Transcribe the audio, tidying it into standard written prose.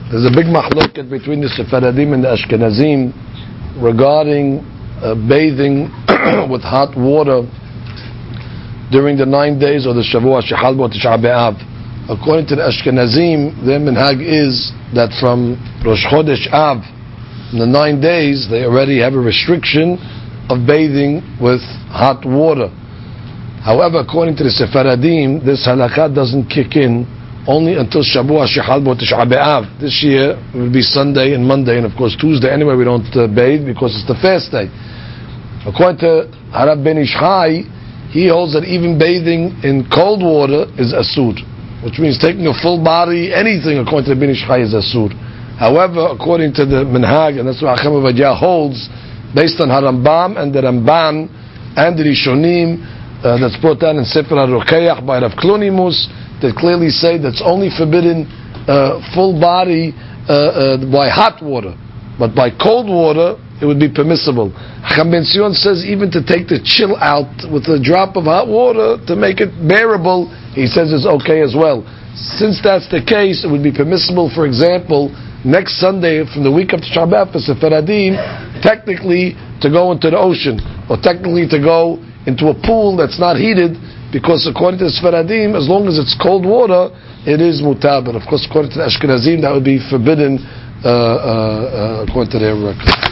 There's a big mahloket between the Sephardim and the Ashkenazim regarding bathing with hot water during the 9 days of the Shavua Shechal Bo Tisha B'Av. According to the Ashkenazim, their minhag is that from Rosh Chodesh Av, in the 9 days, they already have a restriction of bathing with hot water. However, according to the Sephardim, this halakha doesn't kick in only until Shavua Shechal Bo Tisha B'Av. This year it will be Sunday and Monday, and of course Tuesday anyway we don't bathe because it's the fast day. According to Harab Ben Ish Chai, he holds that even bathing in cold water is asur, which means taking a full body, anything according to Ben Ish Chai is asur. However, according to the minhag, and that's what Acham Avadia holds, based on Harambam and the Ramban and the Rishonim, that's brought down in Sefer HaRokeach by Rav Klonimus, that clearly say that's only forbidden full body by hot water, but by cold water it would be permissible. Chacham Ben Sion says even to take the chill out with a drop of hot water to make it bearable, he says it's okay as well. Since that's the case, it would be permissible, for example, next Sunday from the week of Tisha B'Av for Sephardim, technically to go into the ocean, or technically to go into a pool that's not heated, because according to the Sephardim, as long as it's cold water, it is mutar. But of course, according to the Ashkenazim, that would be forbidden according to their record.